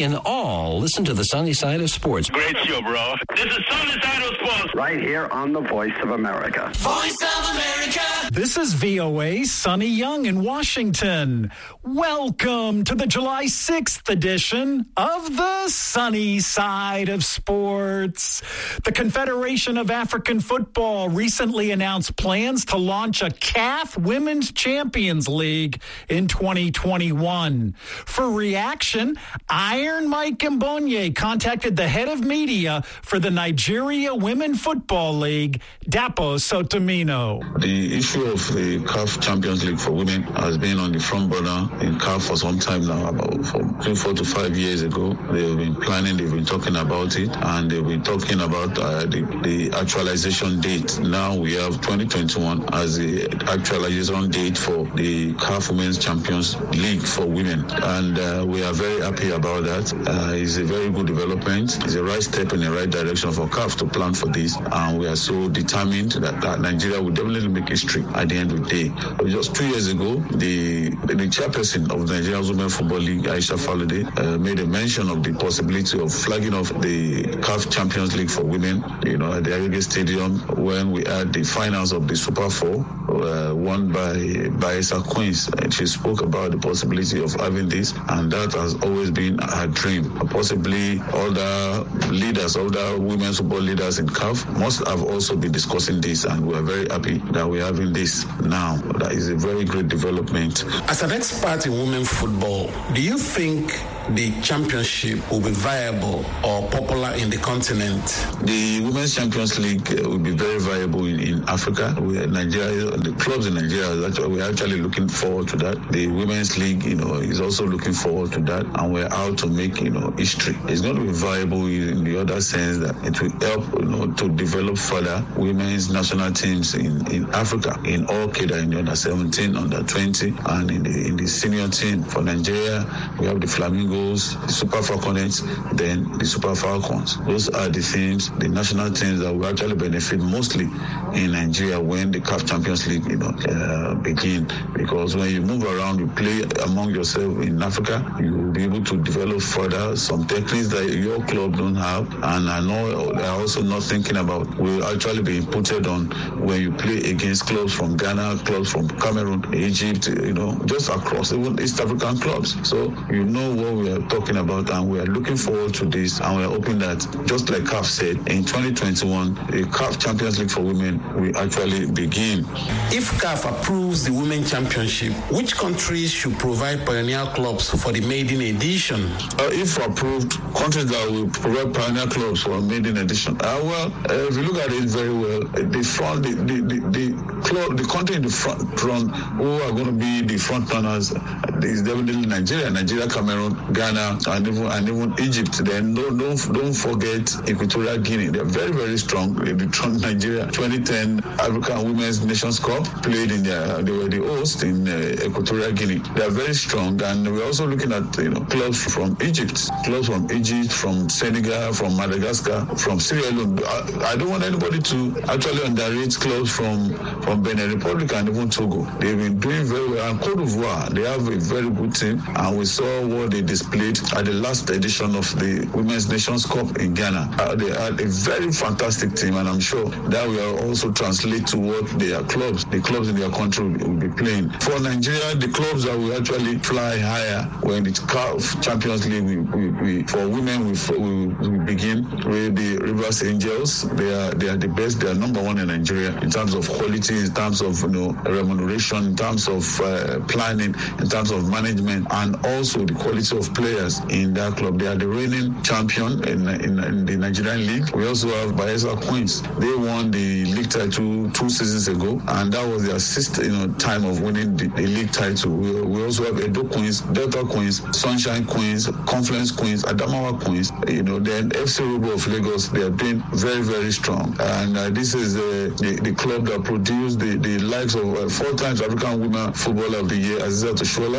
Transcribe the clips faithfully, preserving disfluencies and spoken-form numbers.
can all listen to the sunny side of sports. Great show, bro. This is Sunny Side of Sports. Right here on the Voice of America. Voice of America. This is V O A Sunny Young in Washington. Welcome to the July sixth edition of the Sunny Side of Sports. The Confederation of African Football recently announced plans to launch a C A F Women's Champions League in twenty twenty-one. For reaction, Iron Mike Mbonye contacted the head of media for the Nigeria Women Football League, Dapo Sotomino. The issue of the C A F Champions League for women has been on the front burner in C A F for some time now, about from three, four to five years ago. They've been planning, they've been talking about it, and they've been talking about uh, the, the actualization date. Now we have twenty twenty-one as the actualization date for the C A F Women's Champions League for women, and uh, we are very happy about that. Uh, it's a very good development. It's a right step in the right direction for C A F to plan for this, and we are so determined that, that Nigeria will definitely make history at the end of the day. Just two years ago, the the chairperson of the Nigerian Women's Football League, Aisha Falade, uh, made a mention of the possibility of flagging off the C A F Champions League for women, you know, at the Agege Stadium when we had the finals of the Super Four, uh, won by Bayelsa Queens. And she spoke about the possibility of having this, and that has always been her dream. Possibly other leaders, other women's football leaders in C A F must have also been discussing this, and we are very happy that we're having this now. That is a very great development. As an expert in women's football, do you think the championship will be viable or popular in the continent? The Women's Champions League uh, will be very viable in, in Africa. We are Nigeria, the clubs in Nigeria, is actually, we're actually looking forward to that. The Women's League, you know, is also looking forward to that, and we're out to make, you know, history. It's going to be viable in the other sense that it will help, you know, to develop further women's national teams in, in Africa, in all cadre, in the under seventeen, under twenty, and in the in the senior team. For Nigeria, we have the Flamingos, the Super Falconets, then the Super Falcons. Those are the teams, the national teams that will actually benefit mostly in Nigeria when the C A F Champions League, you know, uh, begin. Because when you move around, you play among yourself in Africa, you will be able to develop further some techniques that your club don't have, and I know they are also not thinking about will actually be inputted on when you play against clubs from Ghana, clubs from Cameroon, Egypt, you know, just across even East African clubs. So you know what we are talking about, and we are looking forward to this, and we are hoping that, just like C A F said, in twenty twenty-one, the C A F Champions League for women will actually begin. If C A F approves the Women's Championship, which countries should provide pioneer clubs for the maiden edition? Uh, if approved, countries that will provide pioneer clubs for a maiden edition. Uh, well, uh, if you look at it very well, the front, the the, the, the club, the country in the front, front who are going to be the front runners is definitely Nigeria, Nigeria, Cameroon, Ghana, and even and even Egypt. Then don't don't don't forget Equatorial Guinea. They're very very strong. The Trump Nigeria twenty ten African Women's Nations Cup played in their, they were the host in uh, Equatorial Guinea. They are very strong, and we're also looking at, you know, clubs from Egypt, clubs from Egypt, from Senegal, from Madagascar, from Sierra Leone. I, I don't want anybody to actually underrate clubs from from Benin Republic and even Togo. They've been doing very well. And Cote d'Ivoire, they have a very good team, and we saw what they displayed at the last edition of the Women's Nations Cup in Ghana. Uh, they had a very fantastic team, and I'm sure that will also translate to what their clubs, the clubs in their country will, will be playing. For Nigeria, the clubs that will actually fly higher when the C A F Champions League we, we, we, for women we, we, we begin with the Rivers Angels. They are they are the best. They are number one in Nigeria in terms of quality, in terms of, you know, remuneration, in terms of uh, planning, in terms of management, and also the quality of players in that club. They are the reigning champion in, in, in the Nigerian league. We also have Bayelsa Queens. They won the league title two seasons ago, and that was their sixth, you know, time of winning the, the league title. We, we also have Edo Queens, Delta Queens, Sunshine Queens, Confluence Queens, Adamawa Queens. You know, then F C Robo of Lagos. They have been very very strong, and uh, this is uh, the the club that produced the, the likes of uh, four times African Women Footballer of the Year, Aziza Toshola,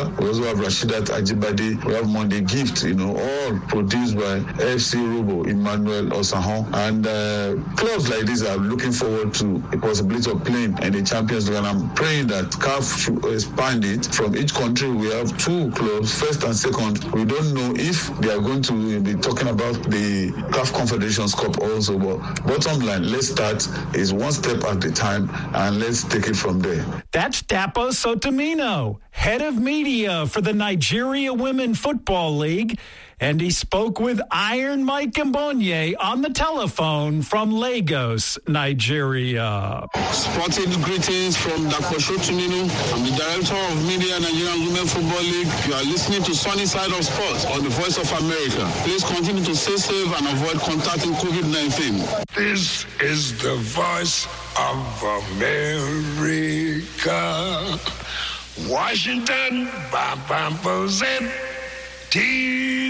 Ademola. We also have Rashidat Ajibade. We have Monday Gift, you know, all produced by F C Robo, Emmanuel Osahon. And uh, clubs like this are looking forward to the possibility of playing in the Champions League. And I'm praying that C A F should expand it. From each country, we have two clubs, first and second. We don't know if they are going to be talking about the C A F Confederations Cup also. But bottom line, let's start is one step at a time, and let's take it from there. That's Dapo Sotomino, head of media for the Nigeria Women Football League. And he spoke with Iron Mike Mbonye on the telephone from Lagos, Nigeria. Sporting greetings from Dapo Sotomino. I'm the director of media, Nigerian Women Football League. You are listening to Sunny Side of Sports on the Voice of America. Please continue to stay safe and avoid contacting covid nineteen. This is the Voice of America. Washington, Bam D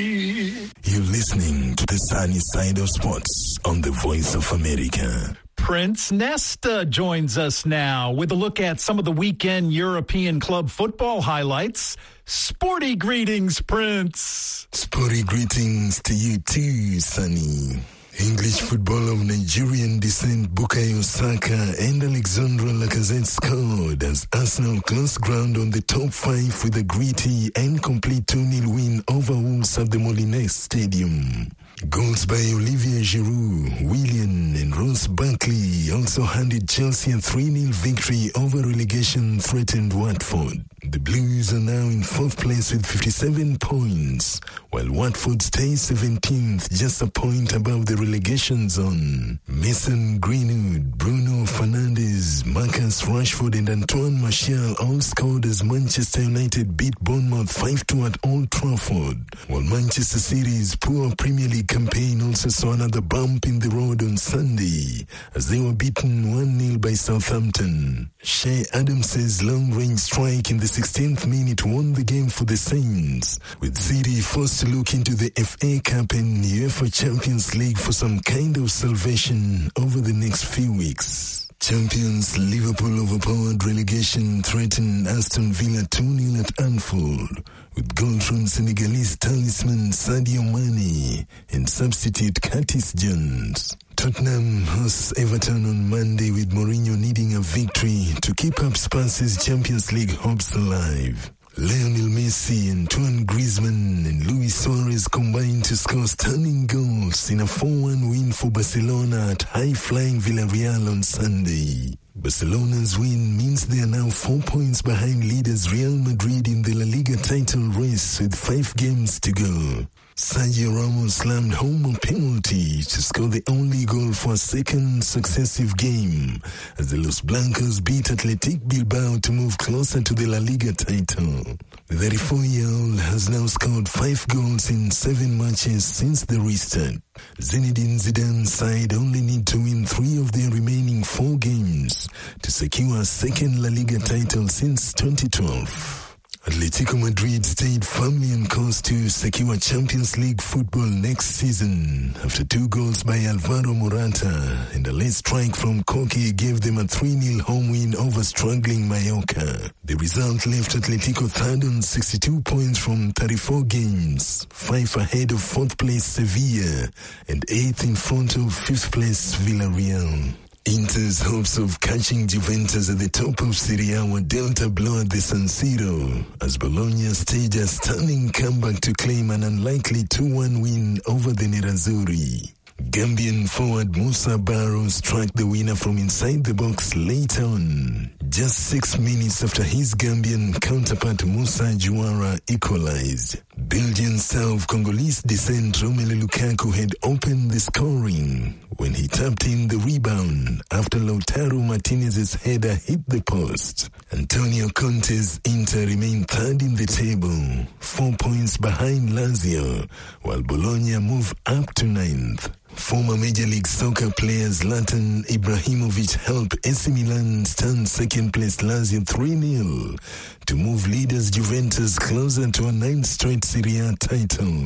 C. You're listening to the Sunny Side of Sports on the Voice of America. Prince Nesta joins us now with a look at some of the weekend European club football highlights. Sporty greetings, Prince. Sporty greetings to you too, Sunny. English football of Nigerian descent Bukayo Saka and Alexandra Lacazette scored as Arsenal closed ground on the top five with a gritty and complete two nil win over Wolves at the Molineux Stadium. Goals by Olivier Giroud, Willian and Ross Barkley also handed Chelsea a three nil victory over relegation-threatened Watford. The Blues are now in fourth place with fifty-seven points, while Watford stays seventeenth, just a point above the relegation zone. Mason Greenwood, Bruno Fernandes, Marcus Rashford and Antoine Martial all scored as Manchester United beat Bournemouth five two at Old Trafford, while Manchester City's poor Premier League campaign also saw another bump in the road on Sunday as they were beaten one nil by Southampton. Shea Adams's long-range strike in the sixteenth minute won the game for the Saints, with City forced to look into the F A Cup and UEFA Champions League for some kind of salvation over the next few weeks. Champions Liverpool overpowered relegation-threatened Aston Villa two nil at Anfield, with goals from Senegalese talisman Sadio Mane and substitute Curtis Jones. Tottenham hosts Everton on Monday, with Mourinho needing a victory to keep up Spurs' Champions League hopes alive. Lionel Messi, Antoine Griezmann and Luis Suarez combined to score stunning goals in a four one win for Barcelona at high-flying Villarreal on Sunday. Barcelona's win means they are now four points behind leaders Real Madrid in the La Liga title race with five games to go. Sergio Ramos slammed home a penalty to score the only goal for a second successive game as the Los Blancos beat Athletic Bilbao to move closer to the La Liga title. The thirty-four-year-old has now scored five goals in seven matches since the restart. Zinedine Zidane's side only need to win three of their remaining four games to secure a second La Liga title since twenty twelve. Atletico Madrid stayed firmly on course to secure Champions League football next season after two goals by Alvaro Morata and a late strike from Koke gave them a three nil home win over struggling Mallorca. The result left Atletico third on sixty-two points from thirty-four games, five ahead of fourth place Sevilla and eighth in front of fifth place Villarreal. Inter's hopes of catching Juventus at the top of Serie A were dealt a blow at the San Siro as Bologna staged a stunning comeback to claim an unlikely two one win over the Nerazzurri. Gambian forward Musa Barrow struck the winner from inside the box late on, just six minutes after his Gambian counterpart Musa Juara equalized. Belgian star of Congolese descent Romelu Lukaku had opened the scoring when he tapped in the rebound after Lautaro Martinez's header hit the post. Antonio Conte's Inter remained third in the table, four points behind Lazio, while Bologna moved up to ninth. Former Major League Soccer player Zlatan Ibrahimovic helped A C Milan stand second-place Lazio three nil to move leaders Juventus closer to a ninth straight Serie A title.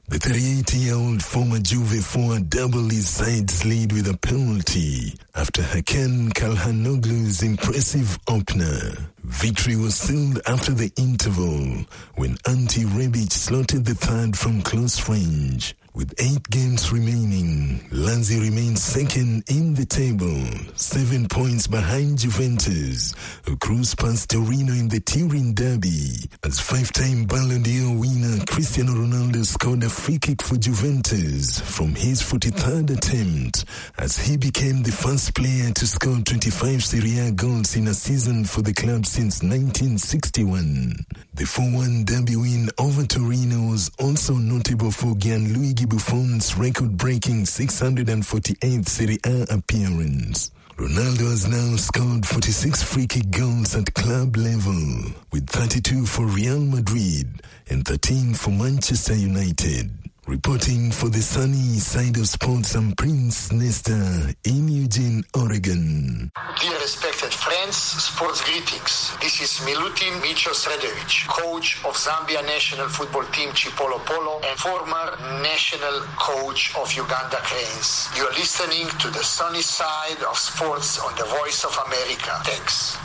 The thirty-eight-year-old former Juve forward doubled his side's lead with a penalty after Hakan Calhanoglu's impressive opener. Victory was sealed after the interval when Ante Rebic slotted the third from close range. With eight games remaining, Lazio remains second in the table, seven points behind Juventus, who cruise past Torino in the Turin derby. As five-time Ballon d'Or winner Cristiano Ronaldo scored a free kick for Juventus from his forty-third attempt, as he became the first player to score twenty-five Serie A goals in a season for the club since nineteen sixty-one. The four one derby win over Torino was also notable for Gianluigi Buffon's record-breaking six hundred forty-eighth Serie A appearance. Ronaldo has now scored forty-six free-kick goals at club level, with thirty-two for Real Madrid and thirteen for Manchester United. Reporting for the Sunny Side of Sports, I'm Prince Nesta in Eugene, Oregon. Dear respected friends, sports greetings. This is Milutin Micho Sredovic, coach of Zambia national football team Chipolo Polo and former national coach of Uganda Cranes. You are listening to the Sunny Side of Sports on the Voice of America. Thanks.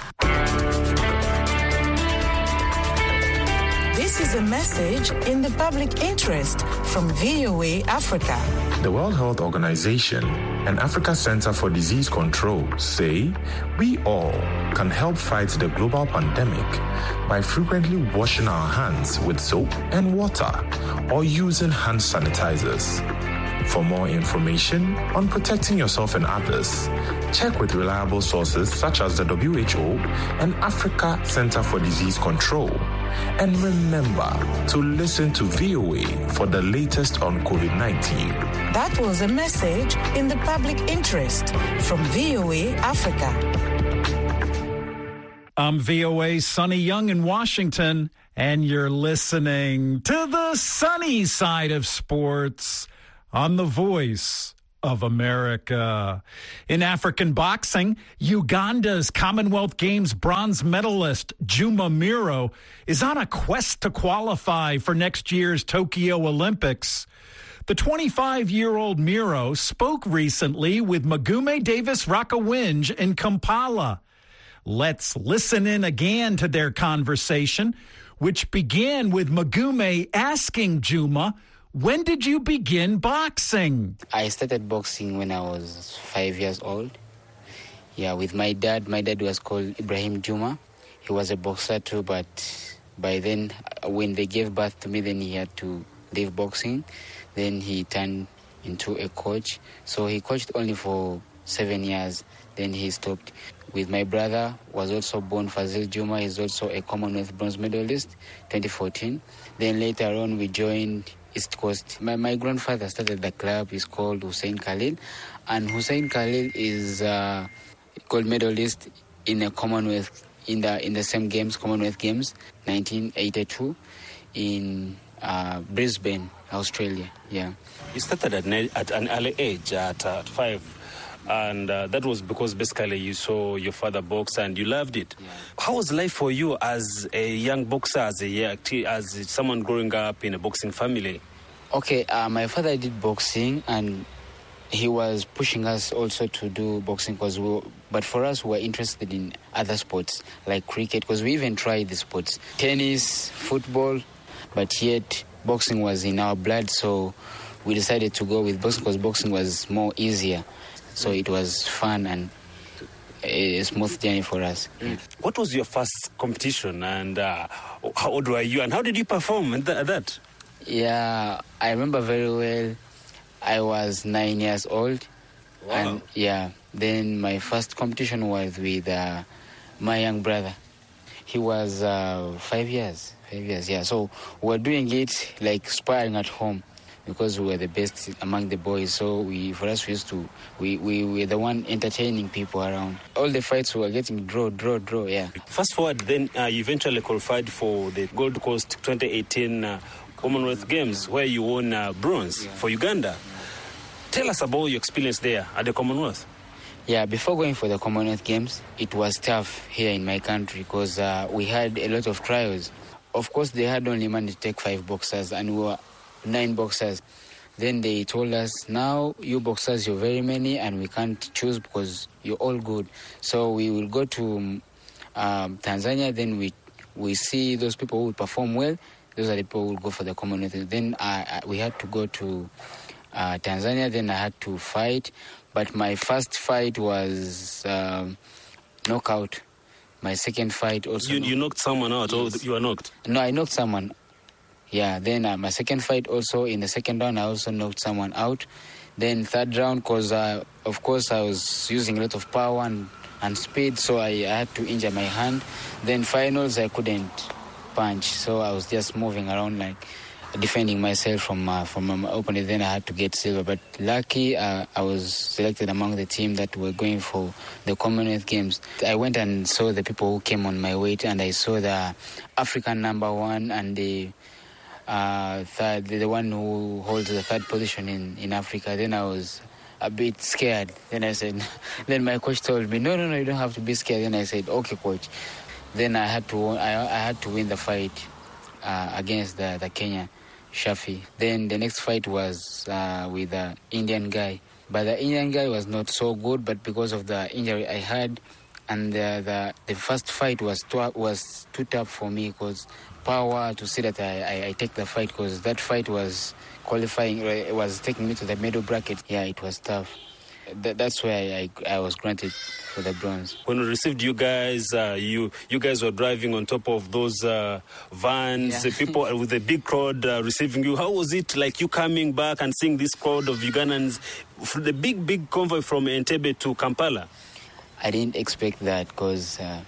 This is a message in the public interest from V O A Africa. The World Health Organization and Africa Center for Disease Control say we all can help fight the global pandemic by frequently washing our hands with soap and water or using hand sanitizers. For more information on protecting yourself and others, check with reliable sources such as the W H O and Africa Center for Disease Control. And remember to listen to V O A for the latest on COVID nineteen. That was a message in the public interest from V O A Africa. I'm V O A's Sonny Young in Washington, and you're listening to the Sunny Side of Sports on the Voice of America. In African boxing, Uganda's Commonwealth Games bronze medalist Juma Miro is on a quest to qualify for next year's Tokyo Olympics. The twenty-five-year-old Miro spoke recently with Magume Davis Rakawinj in Kampala. Let's listen in again to their conversation, which began with Magume asking Juma, when did you begin boxing? I started boxing when I was five years old. Yeah, with my dad. My dad was called Ibrahim Juma. He was a boxer too, but by then, when they gave birth to me, then he had to leave boxing. Then he turned into a coach. So he coached only for seven years. Then he stopped. With my brother, was also born Fazil Juma. He's also a Commonwealth bronze medalist, twenty fourteen. Then later on, we joined East Coast. My, my grandfather started the club. It's called Hussein Khalil. And Hussein Khalil is a gold medalist in a Commonwealth, in the in the same games, Commonwealth Games, nineteen eighty-two, in uh, Brisbane, Australia. Yeah. You started at, at an early age, at, uh, at five. And uh, that was because basically you saw your father box and you loved it. Yeah. How was life for you as a young boxer, as a as someone growing up in a boxing family? Okay, uh, my father did boxing and he was pushing us also to do boxing, because we were, but for us we were interested in other sports like cricket, because we even tried the sports, tennis, football, but yet boxing was in our blood, so we decided to go with boxing because boxing was more easier. So it was fun and a smooth journey for us. Mm. What was your first competition and uh, how old were you and how did you perform at that? Yeah, I remember very well. I was nine years old. Wow. And yeah, then my first competition was with uh, my young brother. He was uh, five years, five years, yeah. So we were doing it like sparring at home, because we were the best among the boys. So we, for us, we used to, we, we were the one entertaining people around. All the fights we were getting draw, draw, draw, yeah. Fast forward, then uh, you eventually qualified for the Gold Coast twenty eighteen uh, Commonwealth Games, where you won uh, bronze yeah. for Uganda. Yeah. Tell us about your experience there at the Commonwealth. Yeah, before going for the Commonwealth Games, it was tough here in my country because uh, we had a lot of trials. Of course, they had only money to take five boxers, and we were nine boxers. Then they told us, now you boxers, you're very many, and we can't choose because you're all good. So we will go to um, Tanzania, then we we see those people who perform well. Those are the people who will go for the Commonwealth. Then uh, we had to go to uh, Tanzania, then I had to fight. But my first fight was um, knockout. My second fight also... You, you knocked someone out, yes. Or you were knocked? No, I knocked someone. Yeah, then uh, my second fight also, in the second round, I also knocked someone out. Then third round, because uh, of course I was using a lot of power and, and speed, so I, I had to injure my hand. Then finals, I couldn't punch, so I was just moving around like defending myself from uh, from my opponent. Then I had to get silver, but lucky uh, I was selected among the team that were going for the Commonwealth Games. I went and saw the people who came on my weight, and I saw the African number one and the Uh, third, the one who holds the third position in, in Africa. Then I was a bit scared. Then I said, then my coach told me, no, no, no, you don't have to be scared. Then I said, okay, coach. Then I had to, I, I had to win the fight uh, against the, the Kenya Shafi. Then the next fight was uh, with the Indian guy. But the Indian guy was not so good, but because of the injury I had, and the the, the first fight was too, was too tough for me because power to see that I, I, I take the fight, because that fight was qualifying, it was taking me to the middle bracket. Yeah, it was tough. That, that's why I, I was granted for the bronze. When we received you guys, uh, you you guys were driving on top of those uh, vans, yeah. People with a big crowd uh, receiving you. How was it like you coming back and seeing this crowd of Ugandans, the big, big convoy from Entebbe to Kampala? I didn't expect that because uh,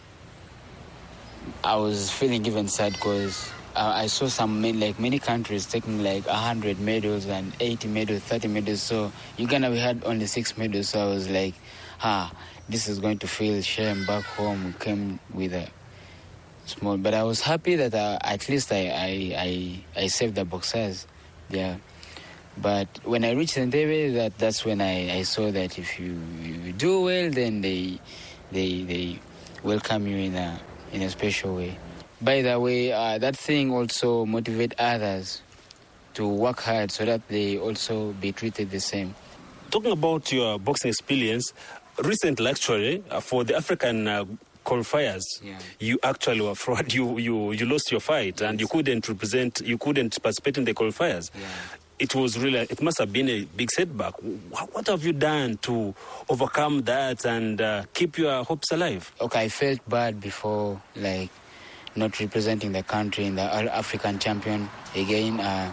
I was feeling even sad because uh, I saw some, like many countries taking like one hundred medals and eighty medals, thirty medals. So Uganda, we had only six medals. So I was like, ah, this is going to feel shame back home. We came with a small, but I was happy that uh, at least I, I, I, I saved the boxers. Yeah. But when I reached Entebbe, that that's when I, I saw that if you, you do well, then they they they welcome you in a in a special way. By the way, uh, that thing also motivate others to work hard so that they also be treated the same. Talking about your boxing experience, recently actually uh, for the African uh, qualifiers, yeah. You actually were fraud. You you you lost your fight, yes. And you couldn't represent. You couldn't participate in the qualifiers. Yeah. It was really, it must have been a big setback. What have you done to overcome that and uh, keep your hopes alive? Okay, I felt bad before, like, not representing the country in the African champion again. Uh,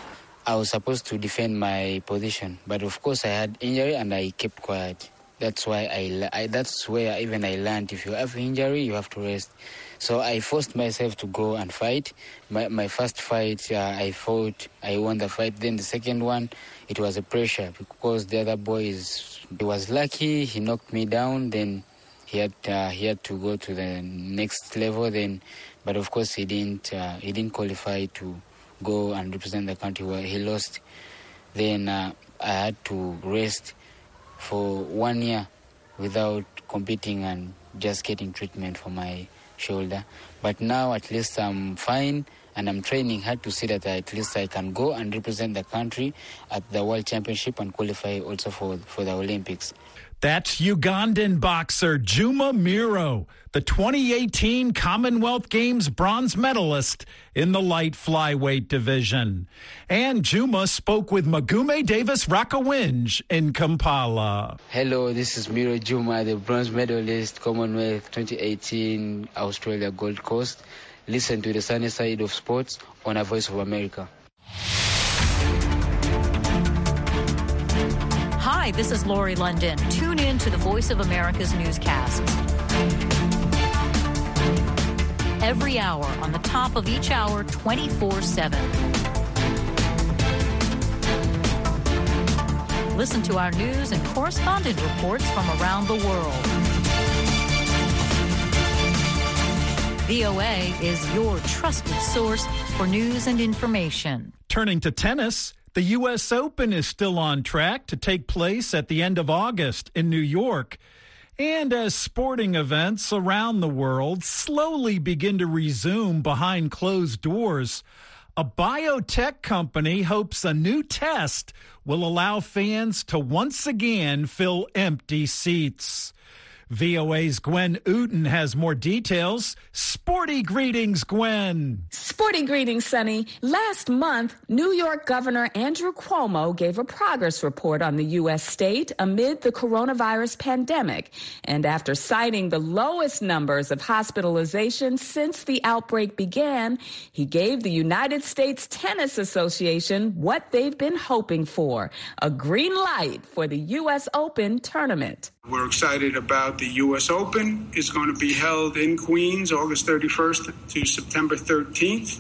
I was supposed to defend my position, but of course I had injury and I kept quiet. That's why I, I that's where even I learned, if you have injury, you have to rest. So I forced myself to go and fight. My my first fight, uh, I fought, I won the fight. Then the second one, it was a pressure because the other boy is, he was lucky, he knocked me down. Then he had uh, he had to go to the next level. Then, but of course he didn't uh, he didn't qualify to go and represent the country. Where he lost. Then uh, I had to rest for one year without competing and just getting treatment for my shoulder. But now at least I'm fine and I'm training hard to see that at least I can go and represent the country at the World Championship and qualify also for, for the Olympics. That's Ugandan boxer Juma Miro, the twenty eighteen Commonwealth Games bronze medalist in the light flyweight division. And Juma spoke with Magume Davis Rakawinj in Kampala. Hello, this is Miro Juma, the bronze medalist, Commonwealth twenty eighteen Australia Gold Coast. Listen to the sunny side of sports on A Voice of America. Hi, this is Lori London. Tune in to the Voice of America's newscasts. Every hour, on the top of each hour, twenty-four seven. Listen to our news and correspondent reports from around the world. V O A is your trusted source for news and information. Turning to tennis, the U S Open is still on track to take place at the end of August in New York. And as sporting events around the world slowly begin to resume behind closed doors, A biotech company hopes a new test will allow fans to once again fill empty seats. V O A's Gwen Uten has more details. Sporty greetings, Gwen. Sporty greetings, Sonny. Last month, New York Governor Andrew Cuomo gave a progress report on the U S state amid the coronavirus pandemic. And after citing the lowest numbers of hospitalizations since the outbreak began, he gave the United States Tennis Association what they've been hoping for, a green light for the U S Open tournament. We're excited about the U S Open. It's going to be held in Queens, August thirty-first to September thirteenth.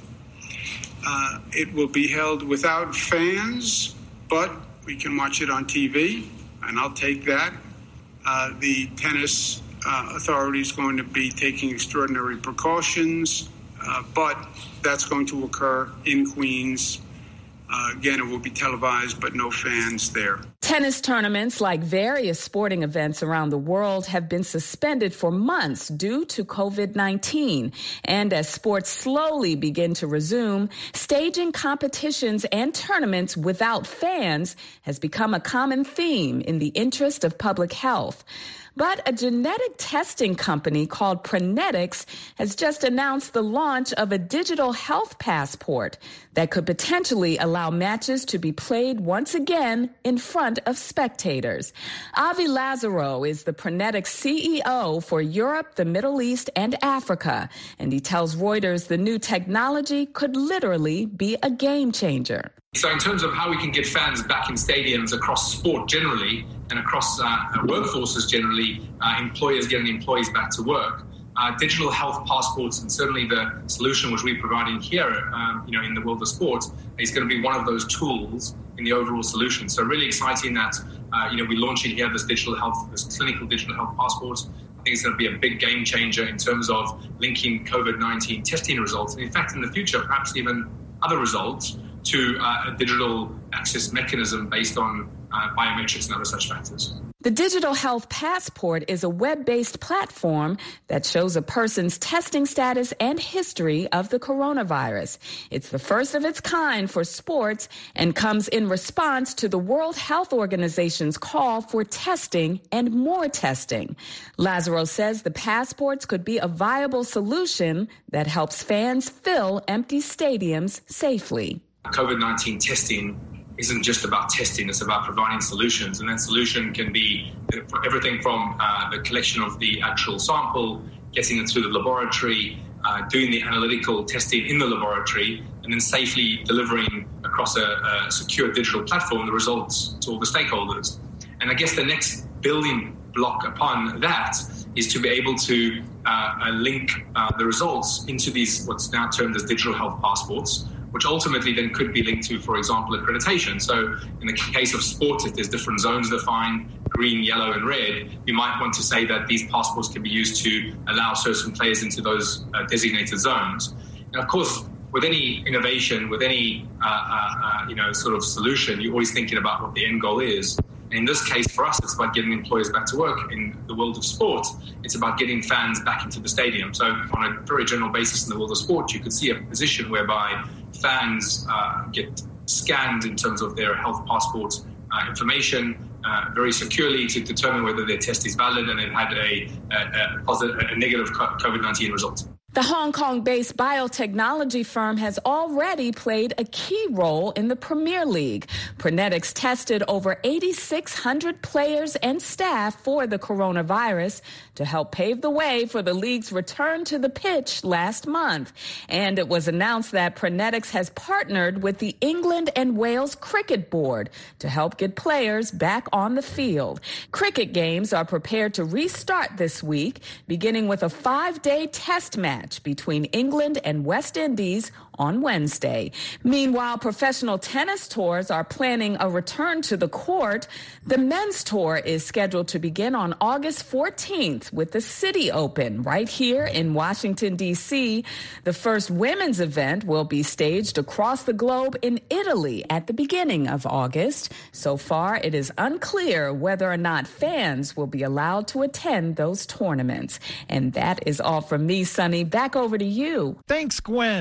Uh, it will be held without fans, but we can watch it on T V, and I'll take that. Uh, the tennis uh, authority is going to be taking extraordinary precautions, uh, but that's going to occur in Queens. Uh, again, it will be televised, but no fans there. Tennis tournaments, like various sporting events around the world, have been suspended for months due to covid nineteen. And as sports slowly begin to resume, staging competitions and tournaments without fans has become a common theme in the interest of public health. But a genetic testing company called Prenetics has just announced the launch of a digital health passport that could potentially allow matches to be played once again in front of spectators. Avi Lazaro is the Prenetics C E O for Europe, the Middle East, and Africa, and he tells Reuters the new technology could literally be a game changer. So in terms of how we can get fans back in stadiums across sport generally and across uh, workforces generally, uh, employers getting employees back to work, uh, digital health passports, and certainly the solution which we're providing here, um, you know, in the world of sport, is going to be one of those tools in the overall solution. So really exciting that, uh, you know, we're launching here this digital health, this clinical digital health passport. I think it's going to be a big game changer in terms of linking covid nineteen testing results. And in fact, in the future, perhaps even other results to uh, a digital access mechanism based on uh, biometrics and other such factors. The Digital Health Passport is a web-based platform that shows a person's testing status and history of the coronavirus. It's the first of its kind for sports and comes in response to the World Health Organization's call for testing and more testing. Lazaro says the passports could be a viable solution that helps fans fill empty stadiums safely. covid nineteen testing isn't just about testing, it's about providing solutions. And that solution can be everything from uh, the collection of the actual sample, getting it through the laboratory, uh, doing the analytical testing in the laboratory, and then safely delivering across a, a secure digital platform the results to all the stakeholders. And I guess the next building block upon that is to be able to uh, link uh, the results into these what's now termed as digital health passports, which ultimately then could be linked to, for example, accreditation. So in the case of sports, if there's different zones defined, green, yellow, and red, you might want to say that these passports can be used to allow certain players into those uh, designated zones. And of course, with any innovation, with any uh, uh, uh, you know sort of solution, you're always thinking about what the end goal is. And in this case, for us, it's about getting employers back to work. In the world of sport, it's about getting fans back into the stadium. So on a very general basis in the world of sport, you could see a position whereby fans uh, get scanned in terms of their health passport uh, information uh, very securely to determine whether their test is valid and they've had a, a, a, positive, a negative covid nineteen result. The Hong Kong-based biotechnology firm has already played a key role in the Premier League. Prenetics tested over eighty-six hundred players and staff for the coronavirus to help pave the way for the league's return to the pitch last month. And it was announced that Prenetics has partnered with the England and Wales Cricket Board to help get players back on the field. Cricket games are prepared to restart this week, beginning with a five-day test match between England and West Indies on Wednesday. Meanwhile, professional tennis tours are planning a return to the court. The men's tour is scheduled to begin on August fourteenth with the City Open right here in Washington, D C. The first women's event will be staged across the globe in Italy at the beginning of August. So far, it is unclear whether or not fans will be allowed to attend those tournaments. And that is all from me, Sonny. Back over to you. Thanks, Gwen.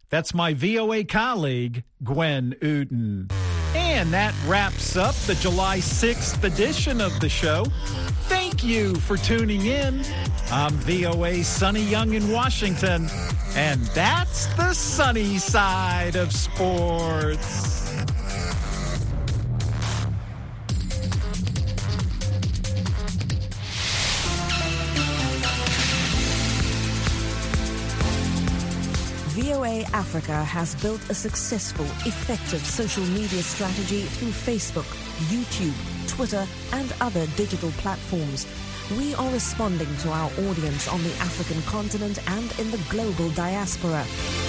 That's my V O A colleague, Gwen Uten. And that wraps up the July sixth edition of the show. Thank you for tuning in. I'm V O A's Sonny Young in Washington, and that's the sunny side of sports. V O A Africa has built a successful, effective social media strategy through Facebook, YouTube, Twitter, and other digital platforms. We are responding to our audience on the African continent and in the global diaspora.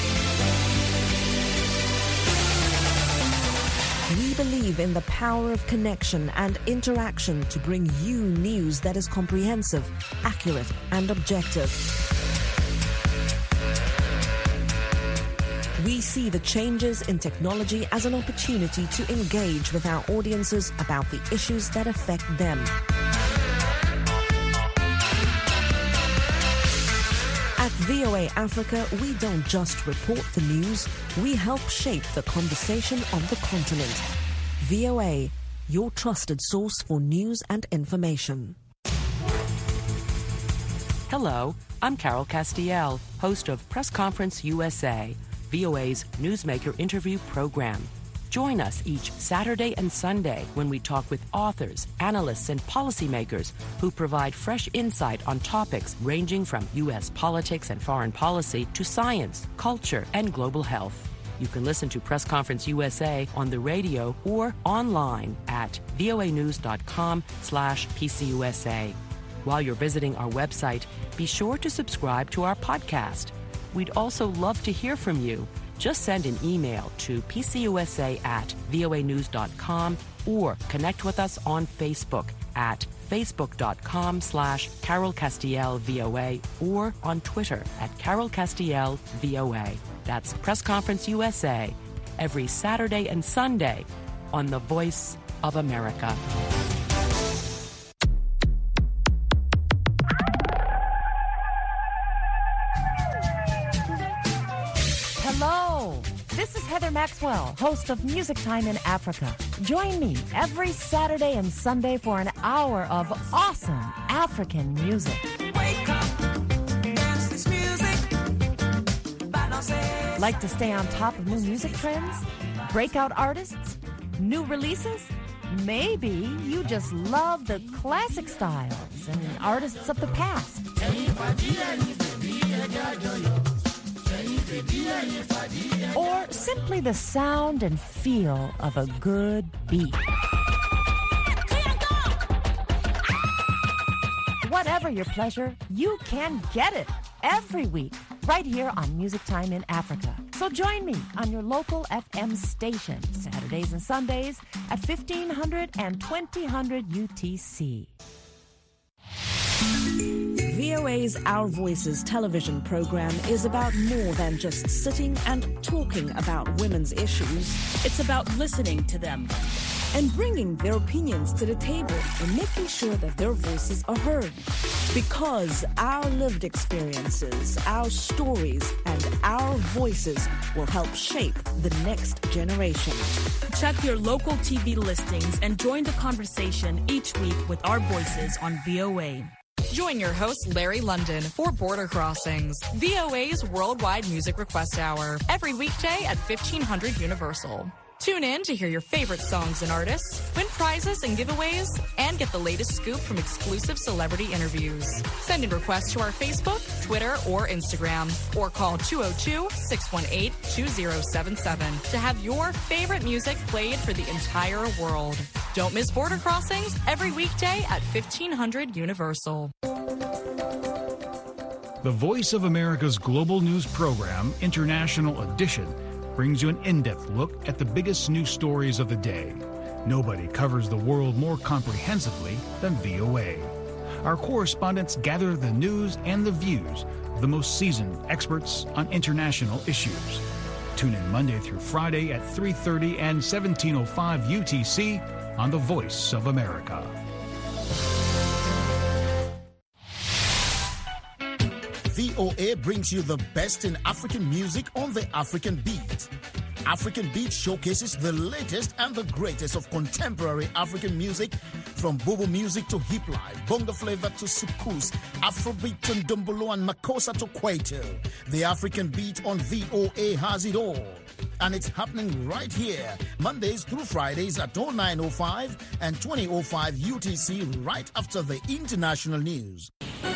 We believe in the power of connection and interaction to bring you news that is comprehensive, accurate, and objective. We see the changes in technology as an opportunity to engage with our audiences about the issues that affect them. At V O A Africa, we don't just report the news, we help shape the conversation on the continent. V O A, your trusted source for news and information. Hello, I'm Carol Castiel, host of Press Conference U S A, V O A's Newsmaker interview program. Join us each Saturday and Sunday when we talk with authors, analysts, and policymakers who provide fresh insight on topics ranging from U S politics and foreign policy to science, culture, and global health. You can listen to Press Conference U S A on the radio or online at voanews.com slash PCUSA. While you're visiting our website, be sure to subscribe to our podcast. We'd also love to hear from you. Just send an email to pcusa at voanews dot com or connect with us on Facebook at facebook.com slash Carol Castiel VOA or on Twitter at Carol Castiel VOA. That's Press Conference U S A every Saturday and Sunday on The Voice of America. Hello, this is Heather Maxwell, host of Music Time in Africa. Join me every Saturday and Sunday for an hour of awesome African music. Wake up, dance this music. Like to stay on top of new music trends? Breakout artists? New releases? Maybe you just love the classic styles and artists of the past. Or simply the sound and feel of a good beat. Whatever your pleasure, you can get it every week right here on Music Time in Africa. So join me on your local F M station Saturdays and Sundays at fifteen hundred and twenty hundred U T C. V O A's Our Voices television program is about more than just sitting and talking about women's issues. It's about listening to them and bringing their opinions to the table and making sure that their voices are heard. Because our lived experiences, our stories, and our voices will help shape the next generation. Check your local T V listings and join the conversation each week with our voices on V O A. Join your host, Larry London, for Border Crossings, V O A's Worldwide Music Request Hour, every weekday at fifteen hundred Universal. Tune in to hear your favorite songs and artists, win prizes and giveaways, and get the latest scoop from exclusive celebrity interviews. Send in requests to our Facebook, Twitter, or Instagram, or call two oh two, six one eight, two oh seven seven to have your favorite music played for the entire world. Don't miss Border Crossings every weekday at fifteen hundred Universal. The Voice of America's global news program, International Edition, brings you an in-depth look at the biggest news stories of the day. Nobody covers the world more comprehensively than V O A. Our correspondents gather the news and the views of the most seasoned experts on international issues. Tune in Monday through Friday at three thirty and seventeen oh five U T C on The Voice of America. V O A brings you the best in African music on the African Beat. African Beat showcases the latest and the greatest of contemporary African music, from Bobo music to hip life, bongo flavor to soukous, Afrobeat to ndombolo and makossa to kwaito. The African Beat on V O A has it all. And it's happening right here, Mondays through Fridays at oh nine oh five and twenty oh five U T C, right after the international news.